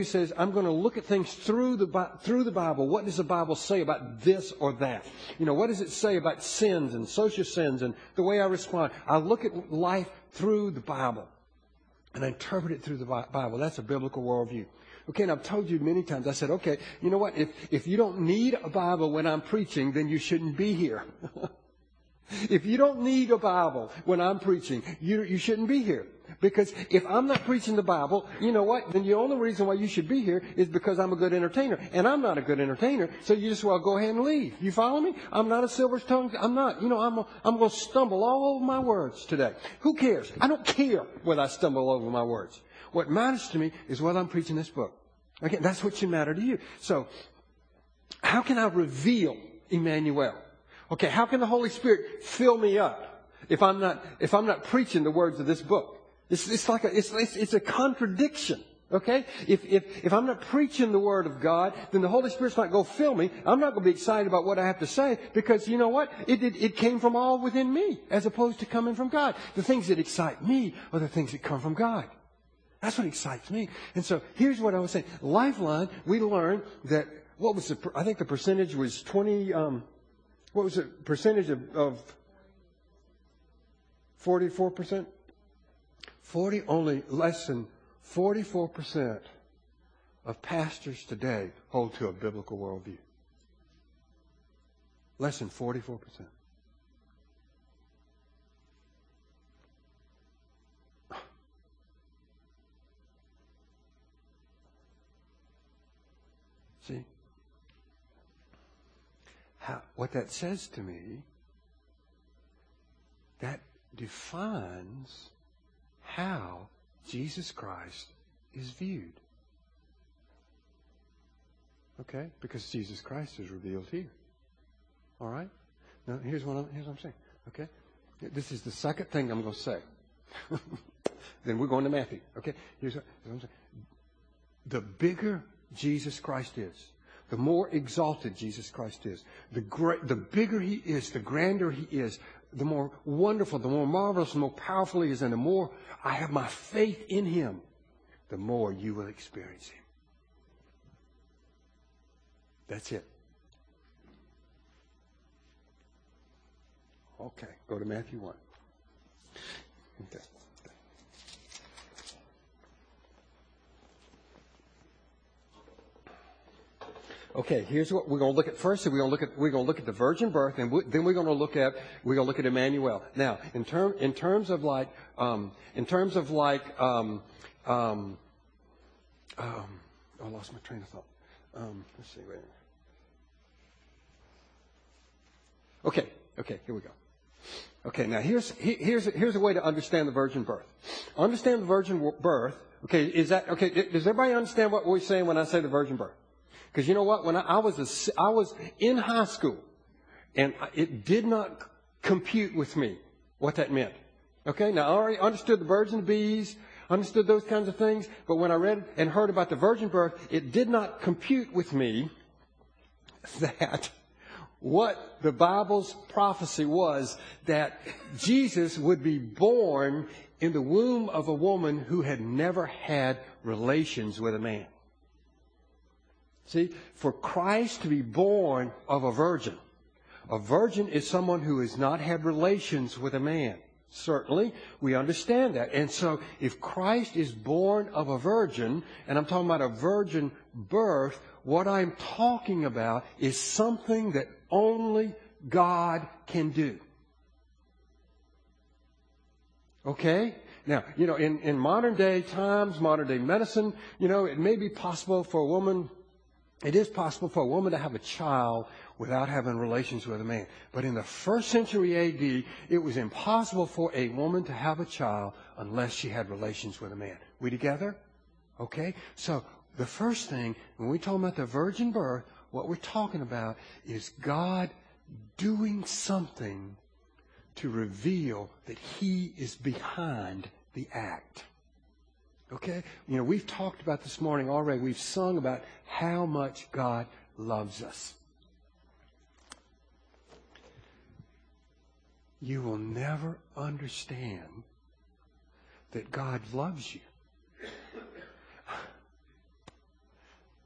says, I'm going to look at things through the Bible. What does the Bible say about this or that? What does it say about sins and social sins and the way I respond? I look at life through the Bible and I interpret it through the Bible. That's a biblical worldview. Okay, and I've told you many times, I said, okay, you know what? If you don't need a Bible when I'm preaching, then you shouldn't be here. If you don't need a Bible when I'm preaching, you shouldn't be here. Because if I'm not preaching the Bible, you know what? Then the only reason why you should be here is because I'm a good entertainer. And I'm not a good entertainer, so you just well go ahead and leave. You follow me? I'm not a silver tongue. I'm not. I'm going to stumble all over my words today. Who cares? I don't care whether I stumble over my words. What matters to me is whether I'm preaching this book. Okay, that's what should matter to you. So, how can I reveal Emmanuel? Okay, how can the Holy Spirit fill me up if I'm not preaching the words of this book? It's a contradiction. Okay? If I'm not preaching the Word of God, then the Holy Spirit's not going to fill me. I'm not going to be excited about what I have to say because you know what? It came from all within me as opposed to coming from God. The things that excite me are the things that come from God. That's what excites me. And so here's what I was saying. Lifeline, we learned that, I think the percentage was 20, what was the percentage of 44%? Only less than 44% of pastors today hold to a biblical worldview. Less than 44%. See? What that says to me, that defines how Jesus Christ is viewed. Okay? Because Jesus Christ is revealed here. All right? Now, here's what I'm saying. Okay? This is the second thing I'm going to say. Then we're going to Matthew. Okay? Here's what I'm saying. The bigger Jesus Christ is, the more exalted Jesus Christ is, the bigger He is, the grander He is, the more wonderful, the more marvelous, the more powerful He is, and the more I have my faith in Him, the more you will experience Him. That's it. Okay, go to Matthew 1. Okay. Okay, here's what we're going to look at first. We're going to look at the virgin birth, and then we're going to look at Emmanuel. Now, in terms of I lost my train of thought. Let's see. Wait a minute. Okay, here we go. Okay, now here's a way to understand the virgin birth. Understand the virgin birth. Okay, does everybody understand what we're saying when I say the virgin birth? Because you know what? When I was in high school, and it did not compute with me what that meant. Okay, now I already understood the birds and the bees, understood those kinds of things, but when I read and heard about the virgin birth, it did not compute with me that what the Bible's prophecy was that Jesus would be born in the womb of a woman who had never had relations with a man. See, for Christ to be born of a virgin is someone who has not had relations with a man. Certainly, we understand that. And so, if Christ is born of a virgin, and I'm talking about a virgin birth, what I'm talking about is something that only God can do. Okay? Now, in modern day times, modern day medicine, it may be possible for a woman... It is possible for a woman to have a child without having relations with a man. But in the first century A.D., it was impossible for a woman to have a child unless she had relations with a man. We together? Okay? So, the first thing, when we talk about the virgin birth, what we're talking about is God doing something to reveal that He is behind the act. Okay? We've talked about this morning already. We've sung about how much God loves us. You will never understand that God loves you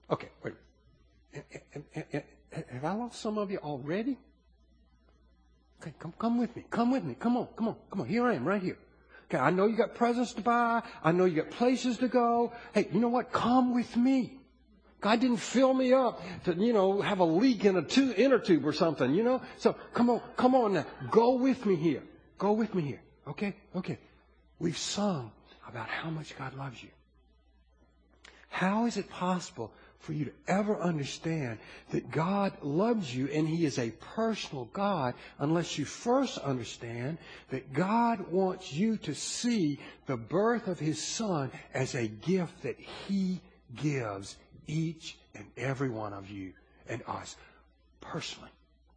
Okay, wait. Have I lost some of you already? Okay, come with me. Come with me. Come on. Here I am, right here. Okay, I know you got presents to buy. I know you got places to go. Hey, you know what? Come with me. God didn't fill me up to, have a leak in inner tube or something, So come on now. Go with me here. Okay? We've sung about how much God loves you. How is it possible for you to ever understand that God loves you and He is a personal God unless you first understand that God wants you to see the birth of His Son as a gift that He gives each and every one of you and us personally.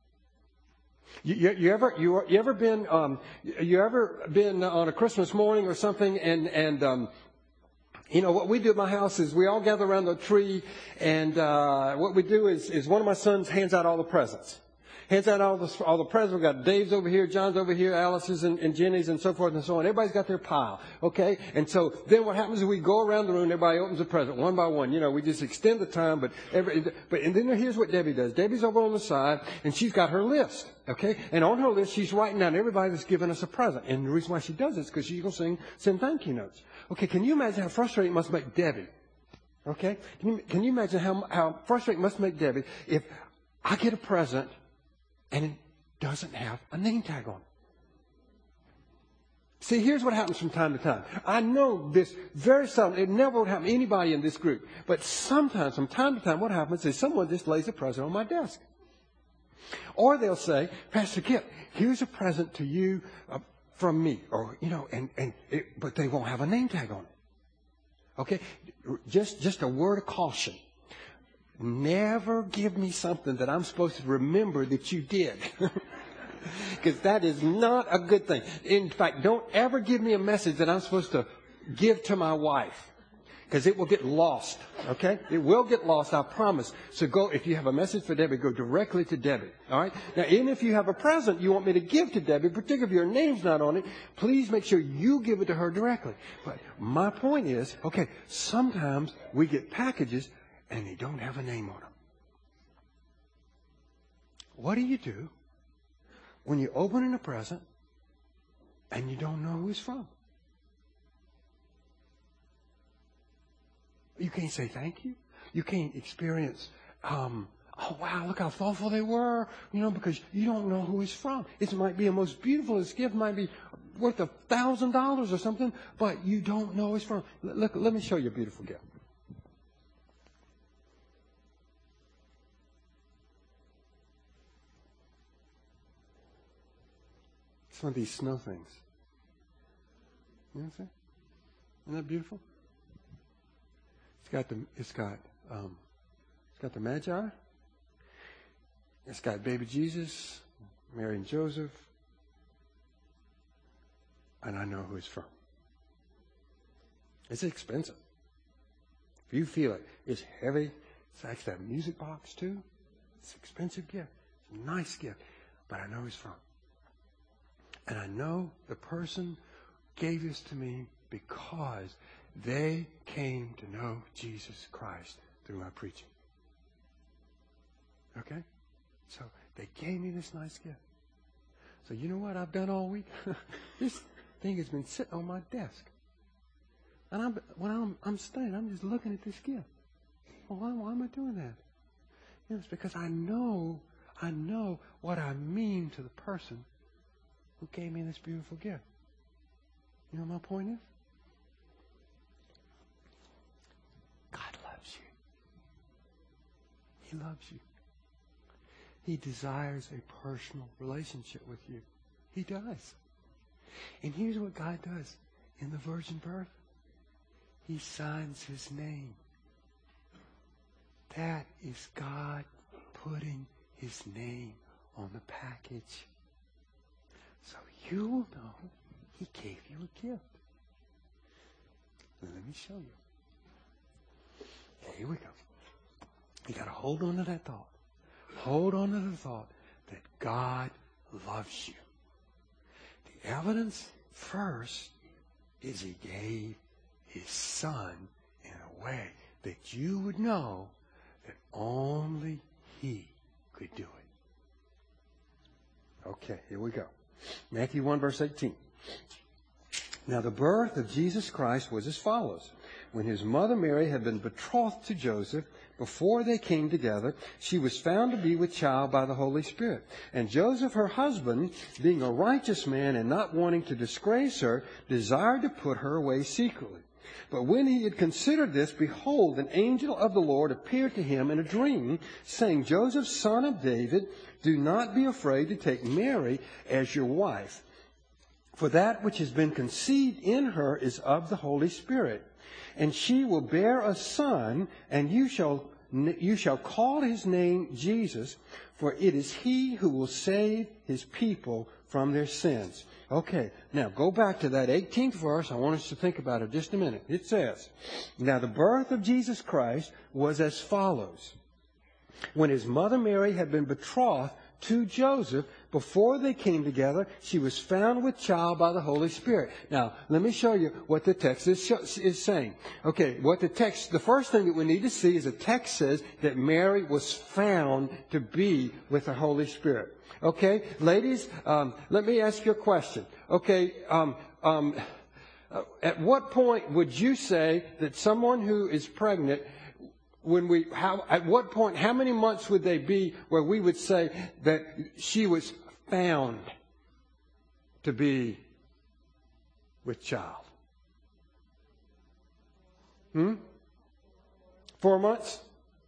You ever been on a Christmas morning or something and what we do at my house is we all gather around the tree, and what we do is one of my sons hands out all the presents. Hands out all the presents. We've got Dave's over here, John's over here, Alice's and Jenny's and so forth and so on. Everybody's got their pile, okay? And so then what happens is we go around the room, everybody opens a present one by one. We just extend the time, and then here's what Debbie does. Debbie's over on the side, and she's got her list, okay? And on her list, she's writing down everybody that's given us a present. And the reason why she does it is because she's going to send thank you notes. Okay, can you imagine how frustrating it must make Debbie? Okay? Can you imagine how frustrating it must make Debbie if I get a present and it doesn't have a name tag on it? See, here's what happens from time to time. I know this very seldom. It never would happen to anybody in this group. But sometimes, from time to time, what happens is someone just lays a present on my desk. Or they'll say, Pastor Kip, here's a present to you from me. Or, but they won't have a name tag on it. Okay? Just a word of caution. Never give me something that I'm supposed to remember that you did. Because that is not a good thing. In fact, don't ever give me a message that I'm supposed to give to my wife. Because it will get lost. Okay? It will get lost, I promise. So if you have a message for Debbie, go directly to Debbie. All right? Now, even if you have a present you want me to give to Debbie, particularly if your name's not on it, please make sure you give it to her directly. But my point is, okay, sometimes we get packages and they don't have a name on them. What do you do when you're opening a present and you don't know who it's from? You can't say thank you. You can't experience, oh, wow, look how thoughtful they were, because you don't know who it's from. It might be the most beautiful gift, might be worth $1,000 or something, but you don't know who it's from. Look, let me show you a beautiful gift. It's one of these snow things. You know what I'm saying? Isn't that beautiful? It's got the Magi. It's got baby Jesus, Mary and Joseph, and I know who it's from. It's expensive. If you feel it, it's heavy. It's actually a music box too. It's an expensive gift. It's a nice gift, but I know who it's from. And I know the person gave this to me because they came to know Jesus Christ through my preaching. Okay? So they gave me this nice gift. So you know what I've done all week? This thing has been sitting on my desk. And when I'm studying, I'm just looking at this gift. Well, why am I doing that? It's because I know what I mean to the person who gave me this beautiful gift. You know what my point is? God loves you. He loves you. He desires a personal relationship with you. He does. And here's what God does in the virgin birth. He signs His name. That is God putting His name on the package. So you will know He gave you a gift. Let me show you. Okay, here we go. You got to hold on to that thought. Hold on to the thought that God loves you. The evidence first is He gave His Son in a way that you would know that only He could do it. Okay, here we go. Matthew 1, verse 18. Now the birth of Jesus Christ was as follows. When his mother Mary had been betrothed to Joseph, before they came together, she was found to be with child by the Holy Spirit. And Joseph, her husband, being a righteous man and not wanting to disgrace her, desired to put her away secretly. But when he had considered this, behold, an angel of the Lord appeared to him in a dream, saying, Joseph, son of David, do not be afraid to take Mary as your wife. For that which has been conceived in her is of the Holy Spirit. And she will bear a son, and you shall call his name Jesus, for it is he who will save his people from their sins. Okay, now go back to that 18th verse. I want us to think about it just a minute. It says, now the birth of Jesus Christ was as follows. When his mother Mary had been betrothed to Joseph, before they came together, she was found with child by the Holy Spirit. Now, let me show you what the text is saying. Okay, the first thing that we need to see is the text says that Mary was found to be with the Holy Spirit. Okay, ladies, let me ask you a question. Okay, at what point would you say that someone who is pregnant, at what point, how many months would they be where we would say that she was found to be with child? 4 months?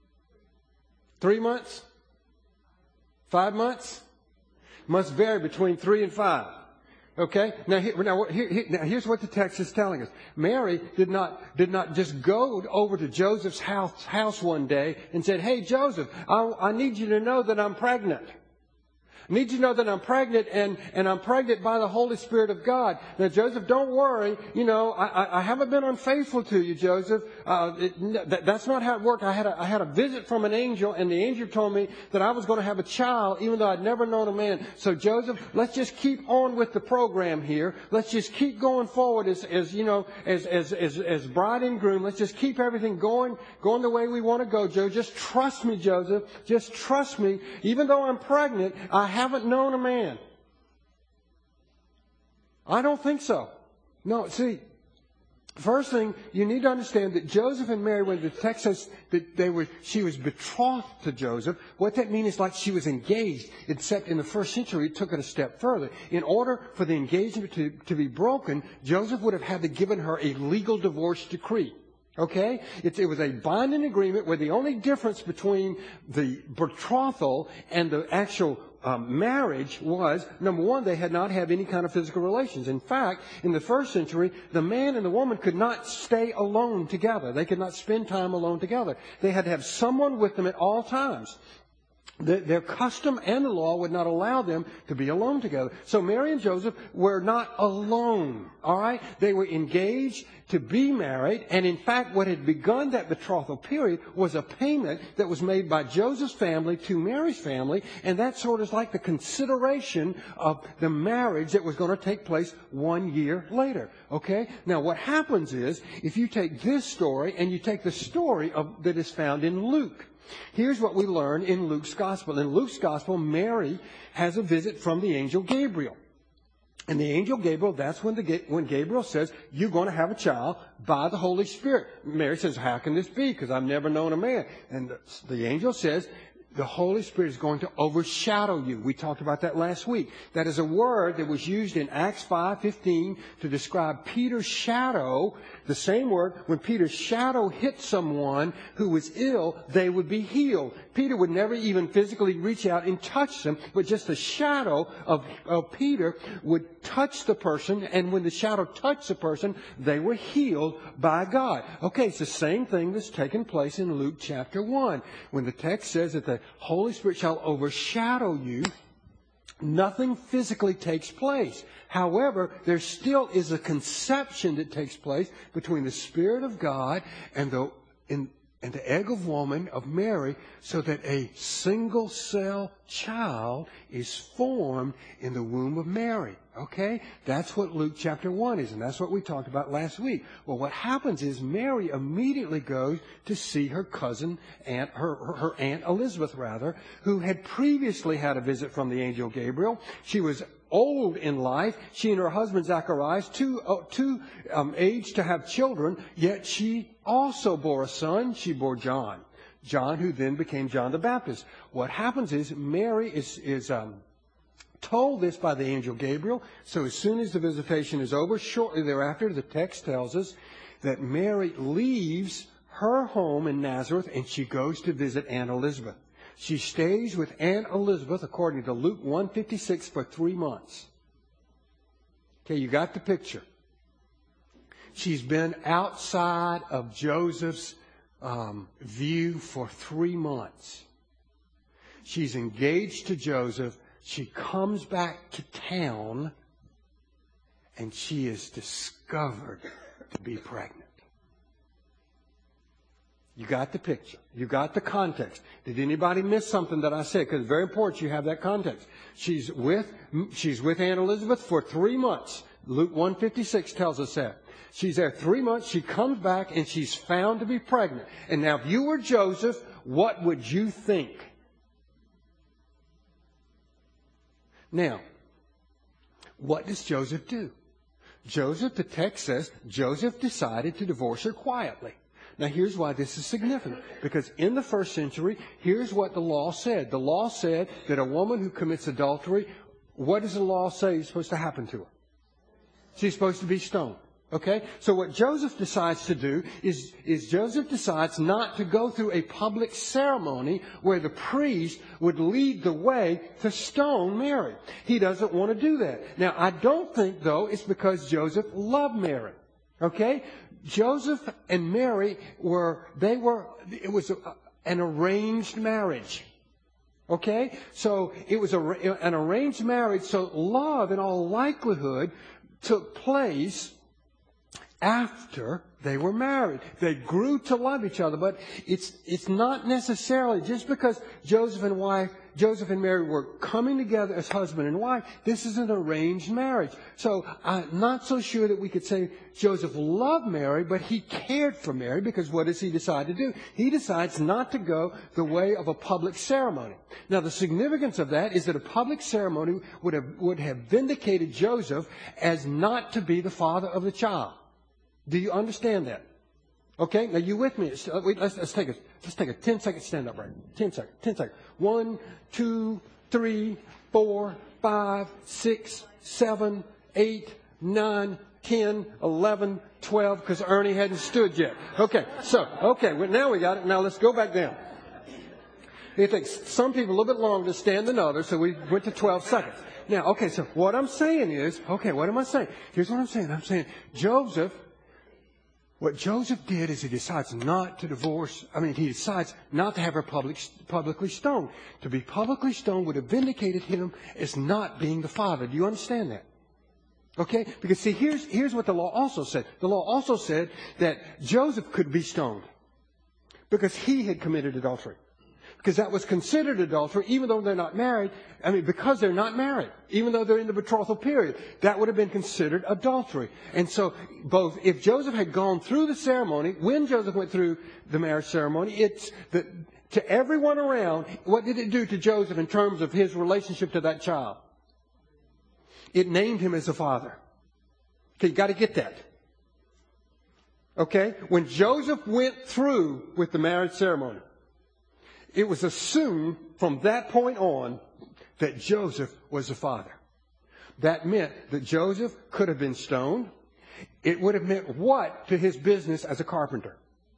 3 months? 5 months? Must vary between 3 and 5. Okay? Now here's what the text is telling us. Mary did not just go over to Joseph's house one day and said, hey, Joseph, I need you to know that I'm pregnant. I need you to know that I'm pregnant, and I'm pregnant by the Holy Spirit of God. Now, Joseph, don't worry. You know, I haven't been unfaithful to you, Joseph. That's not how it worked. I had a visit from an angel, and the angel told me that I was going to have a child, even though I'd never known a man. So, Joseph, let's just keep on with the program here. Let's just keep going forward as bride and groom. Let's just keep everything going the way we want to go, Joe. Just trust me, Joseph. Just trust me. Even though I'm pregnant, I haven't known a man. I don't think so. No, see, first thing, you need to understand that Joseph and Mary, when the text says that she was betrothed to Joseph, what that means is like she was engaged, except in the first century it took it a step further. In order for the engagement to be broken, Joseph would have had to given her a legal divorce decree. Okay? It was a binding agreement where the only difference between the betrothal and the actual marriage was, number one, they had not had any kind of physical relations. In fact, in the first century, the man and the woman could not stay alone together. They could not spend time alone together. They had to have someone with them at all times. Their custom and the law would not allow them to be alone together. So Mary and Joseph were not alone. All right? They were engaged to be married. And in fact, what had begun that betrothal period was a payment that was made by Joseph's family to Mary's family. And that sort of like the consideration of the marriage that was going to take place 1 year later. Okay? Now what happens is, if you take this story and you take the story that is found in Luke. Here's what we learn in Luke's Gospel. In Luke's Gospel, Mary has a visit from the angel Gabriel. And the angel Gabriel, that's when Gabriel says, you're going to have a child by the Holy Spirit. Mary says, how can this be? Because I've never known a man. And the angel says, the Holy Spirit is going to overshadow you. We talked about that last week. That is a word that was used in Acts 5:15 to describe Peter's shadow. The same word, when Peter's shadow hit someone who was ill, they would be healed. Peter would never even physically reach out and touch them, but just the shadow of Peter would touch the person, and when the shadow touched the person, they were healed by God. Okay, it's the same thing that's taken place in Luke chapter 1. When the text says that the Holy Spirit shall overshadow you, nothing physically takes place. However, there still is a conception that takes place between the Spirit of God and and the egg of woman, of Mary, so that a single cell child is formed in the womb of Mary. Okay? That's what Luke chapter 1 is, and that's what we talked about last week. Well, what happens is Mary immediately goes to see her cousin, her Aunt Elizabeth, who had previously had a visit from the angel Gabriel. She was old in life. She and her husband Zacharias, too aged to have children, yet she also bore a son. She bore John. John, who then became John the Baptist. What happens is Mary is told this by the angel Gabriel. So as soon as the visitation is over, shortly thereafter, the text tells us that Mary leaves her home in Nazareth and she goes to visit Aunt Elizabeth. She stays with Aunt Elizabeth, according to Luke 1:56, for 3 months. Okay, you got the picture. She's been outside of Joseph's view for 3 months. She's engaged to Joseph. She comes back to town, and she is discovered to be pregnant. You got the picture. You got the context. Did anybody miss something that I said? Because it's very important you have that context. She's with Aunt Elizabeth for 3 months. Luke 1:56 tells us that. She's there 3 months. She comes back and she's found to be pregnant. And now if you were Joseph, what would you think? Now, what does Joseph do? Joseph, the text says, Joseph decided to divorce her quietly. Now, here's why this is significant. Because in the first century, here's what the law said. The law said that a woman who commits adultery, what does the law say is supposed to happen to her? She's supposed to be stoned. Okay? So what Joseph decides to do is Joseph decides not to go through a public ceremony where the priest would lead the way to stone Mary. He doesn't want to do that. Now, I don't think, though, it's because Joseph loved Mary. Okay? Joseph and Mary it was an arranged marriage. Okay? So it was an arranged marriage, so love in all likelihood took place after they were married. They grew to love each other, but it's not necessarily just because Joseph and Mary were coming together as husband and wife. This is an arranged marriage. So I'm not so sure that we could say Joseph loved Mary, but he cared for Mary, because what does he decide to do? He decides not to go the way of a public ceremony. Now, the significance of that is that a public ceremony would have vindicated Joseph as not to be the father of the child. Do you understand that? Okay, now you with me? Let's take a 10-second stand up, right? 10 seconds. 1, 2, 3, 4, 5, 6, 7, 8, 9, 10, 11, 12, because Ernie hadn't stood yet. Okay, well, now we got it. Now let's go back down. It takes some people a little bit longer to stand than others, so we went to 12 seconds. Now, okay, so what I'm saying is, what am I saying? Here's what I'm saying. I'm saying what Joseph did is he decides not to divorce. He decides not to have her publicly stoned. To be publicly stoned would have vindicated him as not being the father. Do you understand that? Okay? Because see, here's what the law also said. The law also said that Joseph could be stoned because he had committed adultery. Because that was considered adultery, even though they're not married. Because they're not married, even though they're in the betrothal period, that would have been considered adultery. And so, if Joseph had gone through the ceremony, when Joseph went through the marriage ceremony, to everyone around, what did it do to Joseph in terms of his relationship to that child? It named him as a father. Okay, you got to get that. Okay, when Joseph went through with the marriage ceremony, it was assumed from that point on that Joseph was the father. That meant that Joseph could have been stoned. It would have meant what to his business as a carpenter?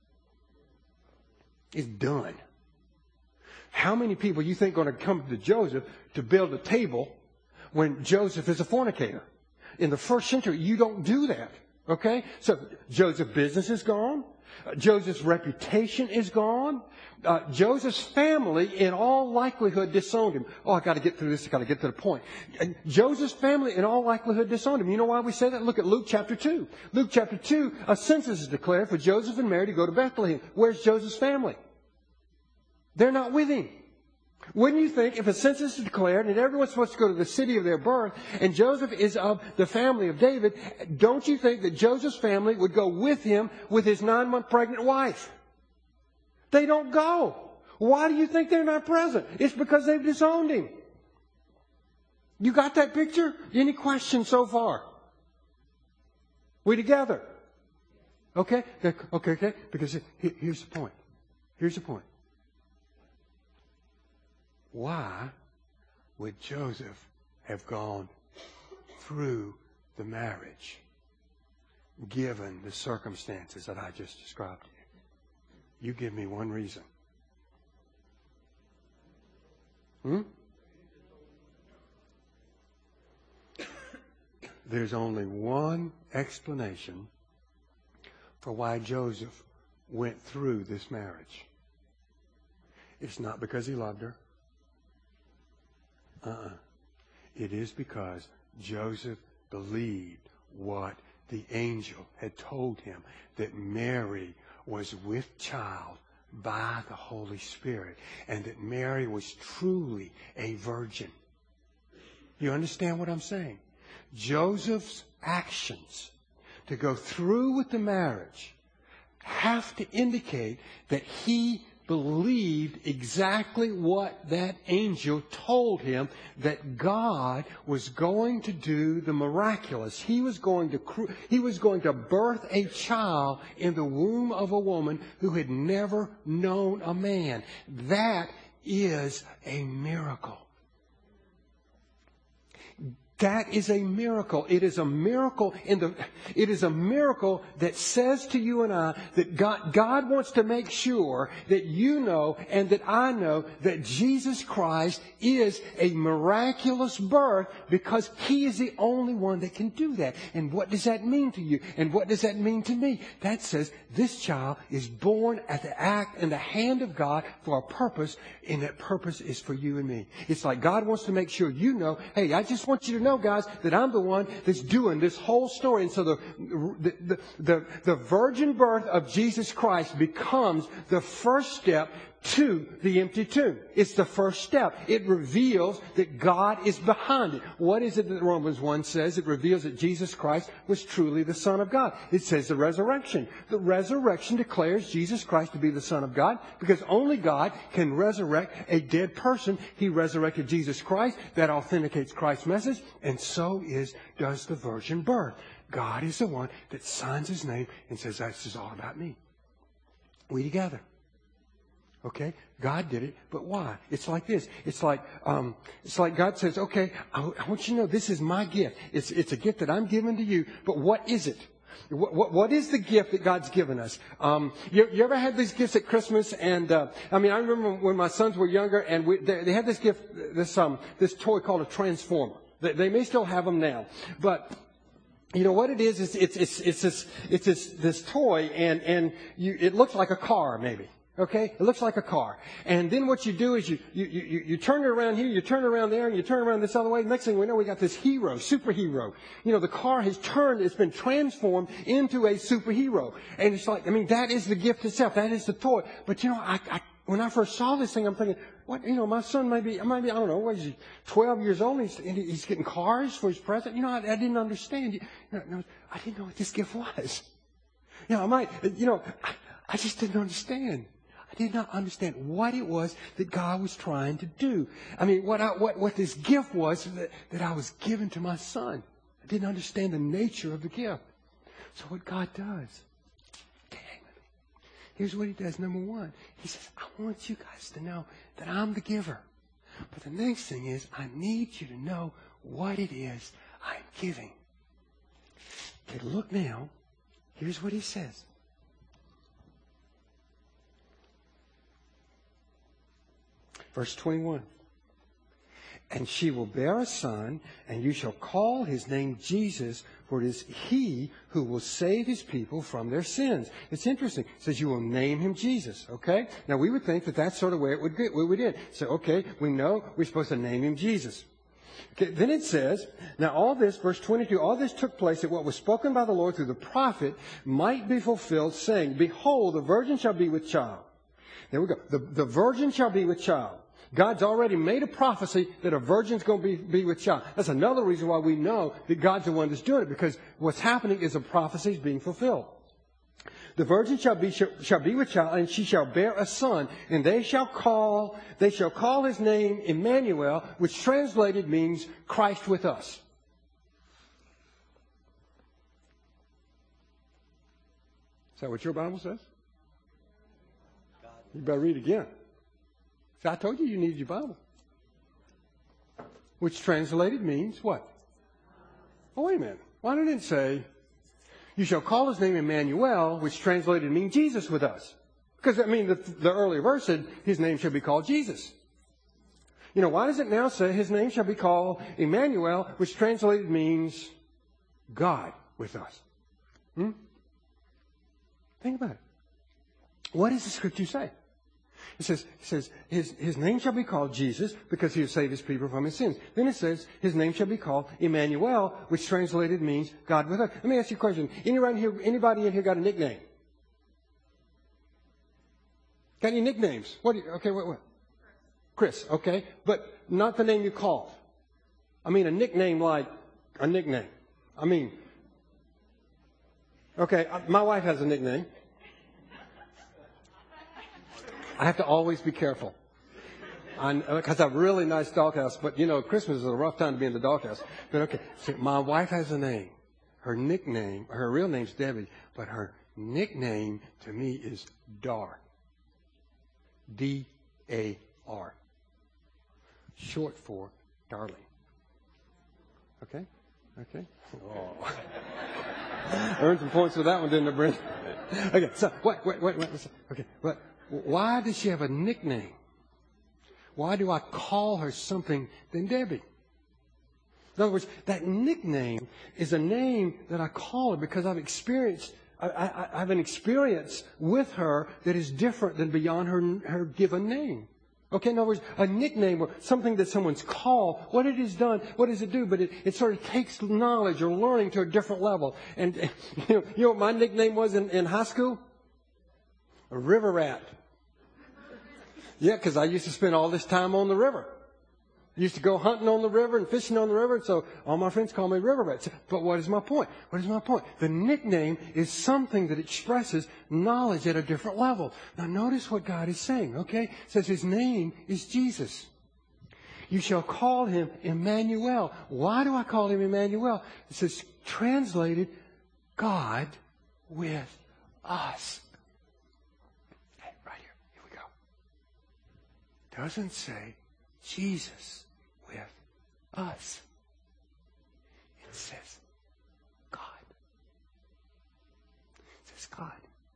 It's done. How many people you think are going to come to Joseph to build a table when Joseph is a fornicator? In the first century, you don't do that. Okay? So Joseph's business is gone. Joseph's reputation is gone. Joseph's family, in all likelihood, disowned him. Oh, I got to get through this. I got to get to the point. Joseph's family, in all likelihood, disowned him. You know why we say that? Look at Luke chapter 2. Luke chapter 2, a census is declared for Joseph and Mary to go to Bethlehem. Where's Joseph's family? They're not with him. Wouldn't you think if a census is declared and everyone's supposed to go to the city of their birth and Joseph is of the family of David, don't you think that Joseph's family would go with him with his 9-month pregnant wife? They don't go. Why do you think they're not present? It's because they've disowned him. You got that picture? Any questions so far? We together? Okay? Okay. Because here's the point. Here's the point. Why would Joseph have gone through the marriage given the circumstances that I just described to you? You give me one reason. There's only one explanation for why Joseph went through this marriage. It's not because he loved her. It is because Joseph believed what the angel had told him, that Mary was with child by the Holy Spirit, and that Mary was truly a virgin. You understand what I'm saying? Joseph's actions to go through with the marriage have to indicate that he believed exactly what that angel told him, that God was going to do the miraculous. He was going to birth a child in the womb of a woman who had never known a man. That is a miracle. That is a miracle. It is a miracle it is a miracle that says to you and I that God wants to make sure that you know and that I know that Jesus Christ is a miraculous birth, because He is the only one that can do that. And what does that mean to you? And what does that mean to me? That says this child is born at the act and the hand of God for a purpose, and that purpose is for you and me. It's like God wants to make sure you know, hey, I just want you to know, guys, that I'm the one that's doing this whole story. And so the virgin birth of Jesus Christ becomes the first step to the empty tomb. It's the first step. It reveals that God is behind it. What is it that Romans 1 says? It reveals that Jesus Christ was truly the Son of God. It says the resurrection. The resurrection declares Jesus Christ to be the Son of God, because only God can resurrect a dead person. He resurrected Jesus Christ. That authenticates Christ's message. And so does the virgin birth. God is the one that signs His name and says, this is all about me. We together. Okay? God did it, but why? It's like this. It's like God says, okay, I want you to know this is my gift. It's a gift that I'm giving to you, but what is it? What is the gift that God's given us? You ever had these gifts at Christmas? And I remember when my sons were younger, and they had this gift, this toy called a Transformer. They may still have them now, but you know what it is? It's this toy, and it looks like a car, maybe. Okay? It looks like a car. And then what you do is you turn it around here, you turn it around there, and you turn it around this other way. Next thing we know, we got this superhero. You know, the car has it's been transformed into a superhero. And it's like, that is the gift itself. That is the toy. But when I first saw this thing, I'm thinking, what, my son maybe, I don't know, what is he, 12 years old, and he's getting cars for his present. I didn't understand. I didn't know what this gift was. I just didn't understand. I did not understand what it was that God was trying to do. What this gift was that I was given to my son. I didn't understand the nature of the gift. So what God does, here's what He does. Number one, He says, I want you guys to know that I'm the giver. But the next thing is, I need you to know what it is I'm giving. Okay, look now. Here's what He says. Verse 21. And she will bear a son, and you shall call his name Jesus, for it is he who will save his people from their sins. It's interesting. It says you will name him Jesus, okay? Now, we would think that that's sort of where it would get, we did. So, okay, we know we're supposed to name him Jesus. Okay, then it says, now all this, verse 22, all this took place that what was spoken by the Lord through the prophet might be fulfilled, saying, behold, the virgin shall be with child. There we go. The virgin shall be with child. God's already made a prophecy that a virgin's going to be with child. That's another reason why we know that God's the one that's doing it, because what's happening is a prophecy is being fulfilled. The virgin shall be with child, and she shall bear a son, and they shall call his name Emmanuel, which translated means Christ with us. Is that what your Bible says? You better read again. See, I told you you needed your Bible. Which translated means what? Oh, wait a minute. Why didn't it say, you shall call his name Emmanuel, which translated means Jesus with us? Because, I mean, the earlier verse said his name shall be called Jesus. You know, why does it now say his name shall be called Emmanuel, which translated means God with us? Think about it. What does the scripture say? It says his name shall be called Jesus because he will save his people from his sins. Then it says his name shall be called Emmanuel, which translated means God with us. Let me ask you a question. Anybody in here got a nickname? Got any nicknames? What? Chris, okay. But not the name you called. I mean a nickname like a nickname. I mean, okay, my wife has a nickname. I have to always be careful. Because I have a really nice doghouse, but you know, Christmas is a rough time to be in the doghouse. But okay, so my wife has a name. Her nickname, her real name's Debbie, but her nickname to me is Dar. D-A-R. Short for darling. Okay? Okay? Oh. Earned some points for that one, didn't I, Brent? Okay, so, wait. Okay, what? Why does she have a nickname? Why do I call her something than Debbie? In other words, that nickname is a name that I call her because I've experienced, I have an experience with her that is different than beyond her given name. Okay, in other words, a nickname or something that someone's called, what it has done, what does it do? But it sort of takes knowledge or learning to a different level. And you know what my nickname was in high school? A river rat. Yeah, because I used to spend all this time on the river. I used to go hunting on the river and fishing on the river, and so all my friends call me River Rat. But what is my point? What is my point? The nickname is something that expresses knowledge at a different level. Now notice what God is saying, okay? It says his name is Jesus. You shall call him Emmanuel. Why do I call him Emmanuel? It says, translated, God with us. Doesn't say Jesus with us. It says God. It says God.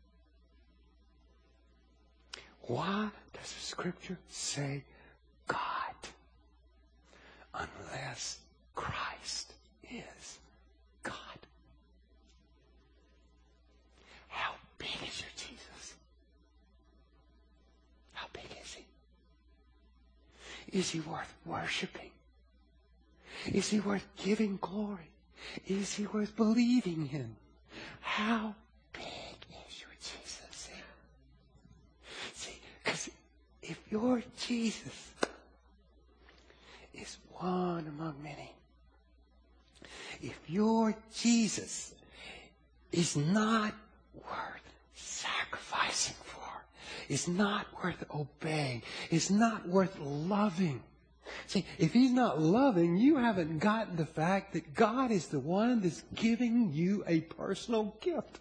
Why does the scripture say God? Unless Christ is God. How big is your Jesus? How big is he? Is he worth worshiping? Is he worth giving glory? Is he worth believing in? How big is your Jesus? See, because if your Jesus is one among many, if your Jesus is not worth sacrificing for, is not worth obeying, is not worth loving. See, if he's not loving, you haven't gotten the fact that God is the one that's giving you a personal gift.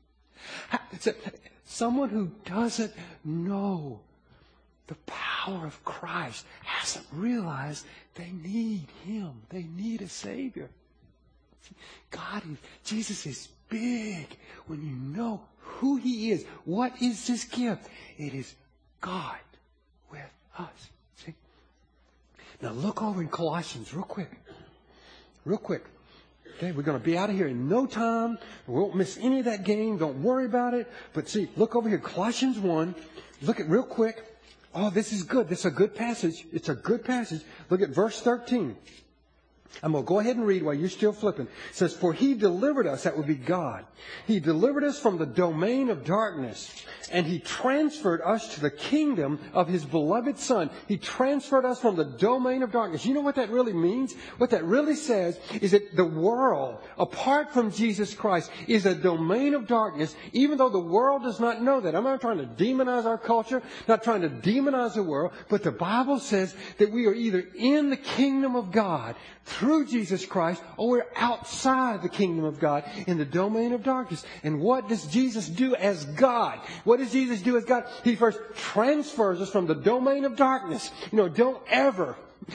Someone who doesn't know the power of Christ hasn't realized they need him. They need a Savior. See, Jesus is big when you know who he is. What is this gift? It is God with us. See? Now look over in Colossians real quick. Real quick. Okay, we're going to be out of here in no time. We won't miss any of that game. Don't worry about it. But see, look over here, Colossians 1. Look at real quick. Oh, this is good. This is a good passage. It's a good passage. Look at verse 13. I'm going to go ahead and read while you're still flipping. It says, for he delivered us, that would be God. He delivered us from the domain of darkness, and he transferred us to the kingdom of his beloved Son. He transferred us from the domain of darkness. You know what that really means? What that really says is that the world, apart from Jesus Christ, is a domain of darkness, even though the world does not know that. I'm not trying to demonize our culture, not trying to demonize the world, but the Bible says that we are either in the kingdom of God through Jesus Christ, or we're outside the kingdom of God in the domain of darkness. And what does Jesus do as God? What does Jesus do as God? He first transfers us from the domain of darkness. Don't ever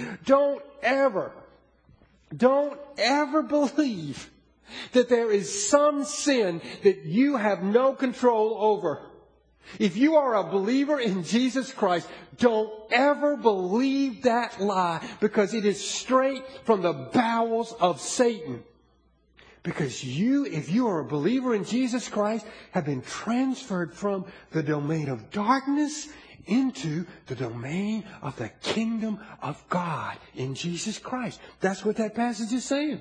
believe that there is some sin that you have no control over. If you are a believer in Jesus Christ, don't ever believe that lie, because it is straight from the bowels of Satan. Because if you are a believer in Jesus Christ, have been transferred from the domain of darkness into the domain of the kingdom of God in Jesus Christ. That's what that passage is saying.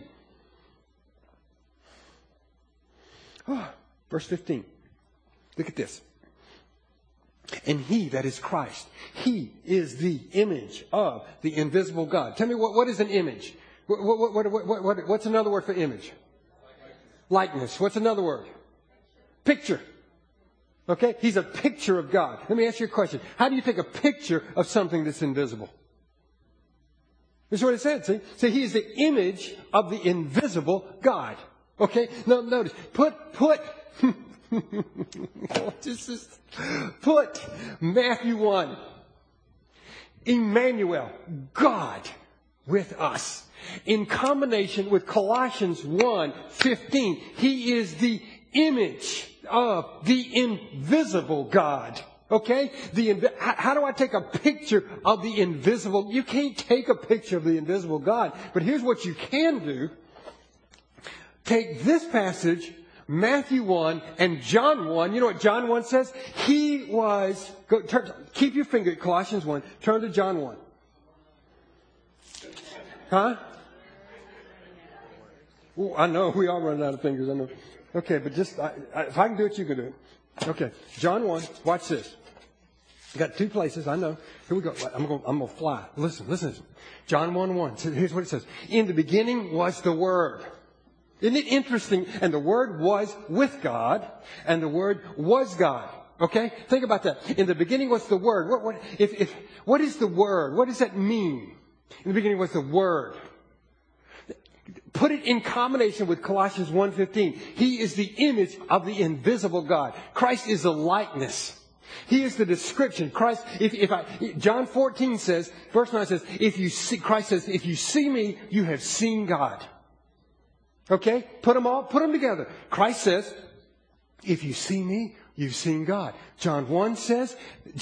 Verse 15. Look at this. And he, that is Christ, he is the image of the invisible God. Tell me, what is an image? What's another word for image? Likeness. What's another word? Picture. Okay? He's a picture of God. Let me ask you a question. How do you take a picture of something that's invisible? This is what it said, see? See, he is the image of the invisible God. Okay? Now, notice. Put Matthew 1. Emmanuel, God with us. In combination with Colossians 1:15, he is the image of the invisible God. Okay? How do I take a picture of the invisible? You can't take a picture of the invisible God. But here's what you can do. Take this passage, Matthew 1 and John 1. You know what John 1 says? Keep your finger at Colossians 1. Turn to John 1. Huh? Ooh, I know. We are running out of fingers. I know. Okay, but just, if I can do it, you can do it. Okay. John 1. Watch this. You got two places. I know. Here we go. I'm going to fly. Listen. John 1:1. So here's what it says. In the beginning was the Word. Isn't it interesting? And the Word was with God, and the Word was God. Okay? Think about that. In the beginning was the Word. What is the Word? What does that mean? In the beginning was the Word. Put it in combination with Colossians 1:15. He is the image of the invisible God. Christ is the likeness. He is the description. Christ, John 14 says, verse 9 says, Christ says, if you see me, you have seen God. Okay? Put them together. Christ says, if you see me, you've seen God. John 1 says,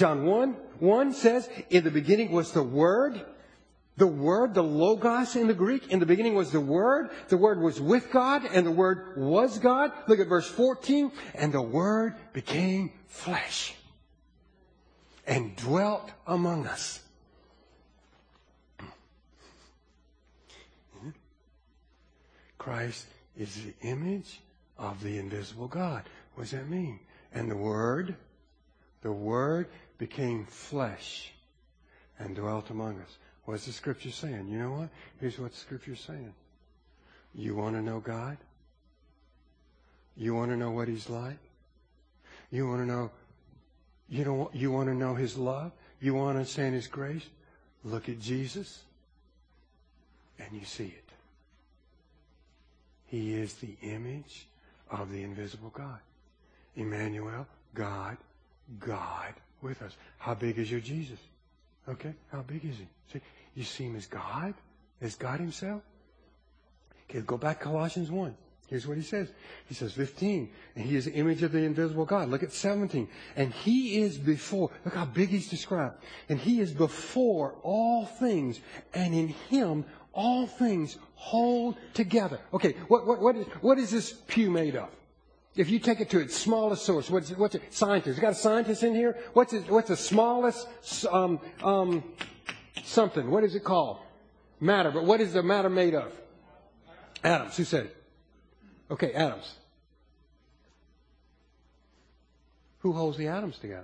in the beginning was the Word. The Word, the Logos in the Greek, in the beginning was the Word. The Word was with God, and the Word was God. Look at verse 14. And the Word became flesh and dwelt among us. Christ is the image of the invisible God. What does that mean? And the Word became flesh and dwelt among us. What's the Scripture saying? You know what? Here's what the Scripture's saying. You want to know God? You want to know what He's like? You want to know, you want to know His love? You want to understand His grace? Look at Jesus, and you see it. He is the image of the invisible God. Emmanuel, God with us. How big is your Jesus? Okay, how big is He? See, you see Him as God Himself. Okay, go back to Colossians 1. Here's what he says. He says, 15, and he is the image of the invisible God. Look at 17. And he is before, look how big he's described. And he is before all things, and in him all things hold together. Okay, what is this pew made of? If you take it to its smallest source, what's it? Scientists. You got a scientist in here? What's the smallest something? What is it called? Matter. But what is the matter made of? Atoms. Who said it? Okay, atoms. Who holds the atoms together?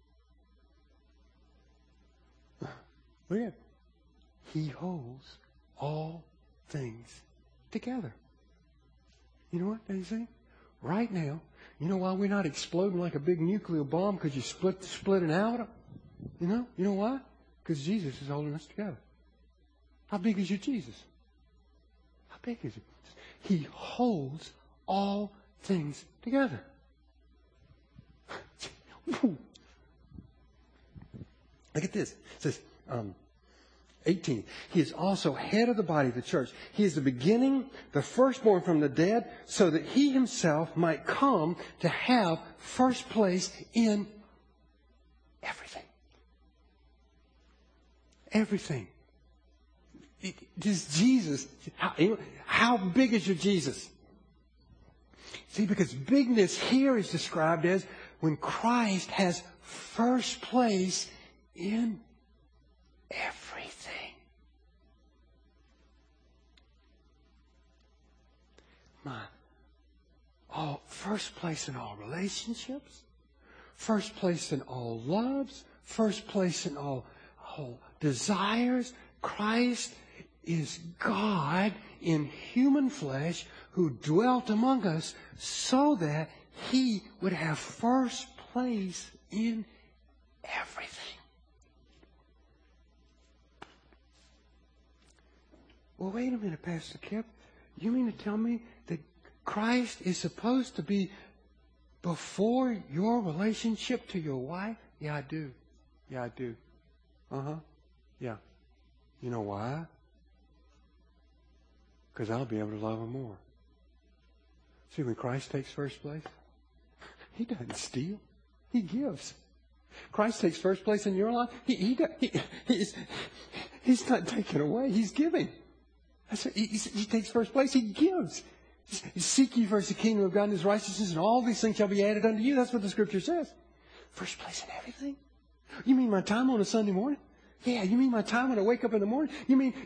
Look at it. He holds all things together. You know what they say? Right now, you know why we're not exploding like a big nuclear bomb? Because you split an atom? You know why? Because Jesus is holding us together. How big is your Jesus? How big is he? He holds all things together. Look at this. It says, 18. He is also head of the body of the church. He is the beginning, the firstborn from the dead, so that he himself might come to have first place in everything. Everything. This Jesus, how big is your Jesus? See, because bigness here is described as when Christ has first place in everything. First place in all relationships, first place in all loves, first place in all desires. Christ is God in human flesh who dwelt among us so that he would have first place in everything. Well, wait a minute, Pastor Kip. You mean to tell me that Christ is supposed to be before your relationship to your wife? Yeah, I do. Yeah, I do. Yeah. You know why? Because I'll be able to love her more. See, when Christ takes first place, he doesn't steal. He gives. Christ takes first place in your life. He's not taking away. He's giving. He takes first place. He gives. Seek ye first the kingdom of God and his righteousness, and all these things shall be added unto you. That's what the scripture says. First place in everything. You mean my time on a Sunday morning? Yeah, you mean my time when I wake up in the morning? You mean,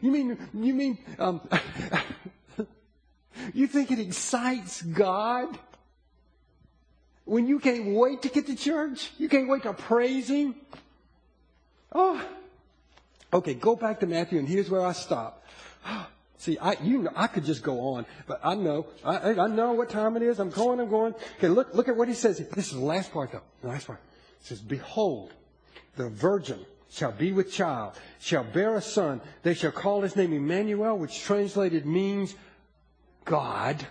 you think it excites God when you can't wait to get to church? You can't wait to praise him? Oh, okay, go back to Matthew, and here's where I stop. See, I could just go on, but I know what time it is. I'm going. Okay, look at what he says. This is the last part, though. The last part. It says, behold, the virgin shall be with child, shall bear a son. They shall call his name Emmanuel, which translated means God.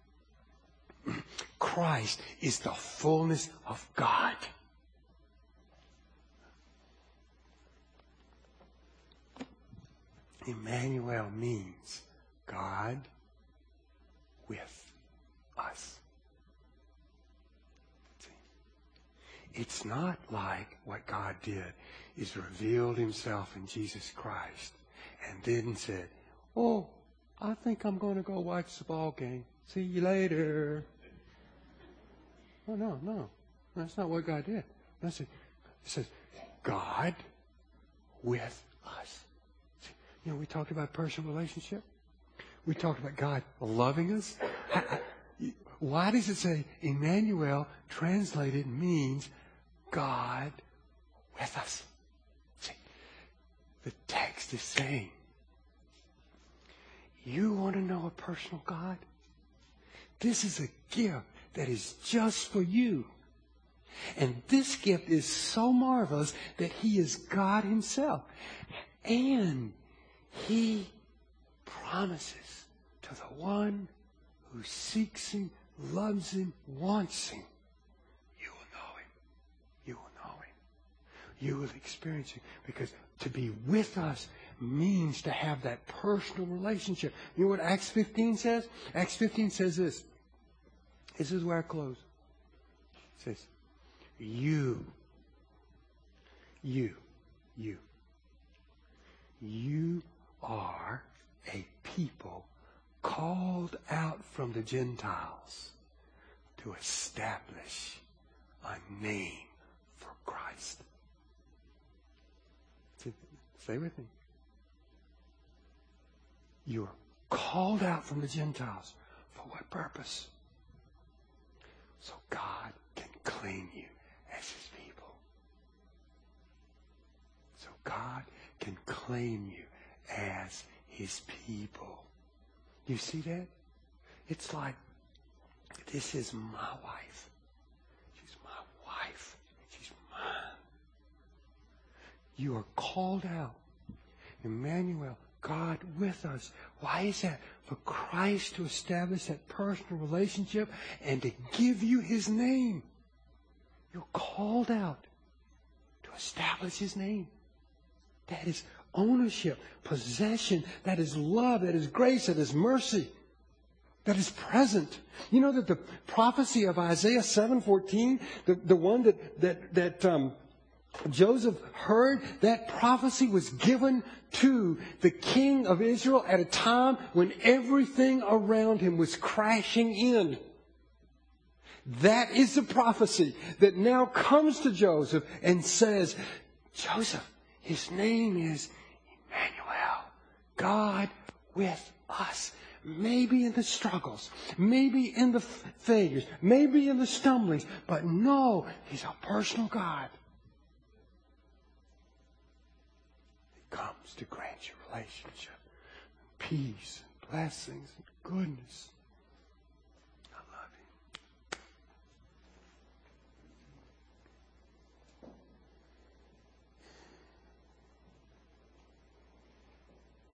Christ is the fullness of God. Emmanuel means God with us. See? It's not like what God did is revealed himself in Jesus Christ and then said, oh, I think I'm going to go watch the ball game. See you later. Oh, no. That's not what God did. It says, God with us. You know, we talked about personal relationship. We talked about God loving us. Why does it say Emmanuel translated means God with us? See, the text is saying, you want to know a personal God? This is a gift that is just for you. And this gift is so marvelous that he is God himself. And he promises to the one who seeks him, loves him, wants him, you will know him. You will know him. You will experience him. Because to be with us means to have that personal relationship. You know what Acts 15 says? Acts 15 says this. This is where I close. It says, you are a people called out from the Gentiles to establish a name for Christ. Say with me. You're called out from the Gentiles. For what purpose? So God can claim you as his people. So God can claim you as his people. You see that? It's like, this is my wife. She's my wife. She's mine. You are called out. Emmanuel, God with us. Why is that? For Christ to establish that personal relationship and to give you his name. You're called out to establish his name. That is ownership, possession, that is love, that is grace, that is mercy, that is present. You know that the prophecy of Isaiah 7:14, the one that Joseph heard, that prophecy was given to the king of Israel at a time when everything around him was crashing in. That is the prophecy that now comes to Joseph and says, Joseph, his name is Emmanuel, God with us. Maybe in the struggles, maybe in the failures, maybe in the stumblings, but no, he's a personal God. He comes to grant you relationship, peace, blessings, and goodness.